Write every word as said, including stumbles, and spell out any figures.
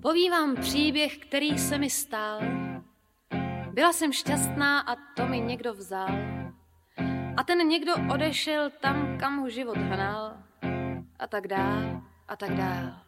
Povím příběh, který se mi stal. Byla jsem šťastná a to mi někdo vzal. A ten někdo odešel tam, kam ho život hnal. A tak dál, a tak dál.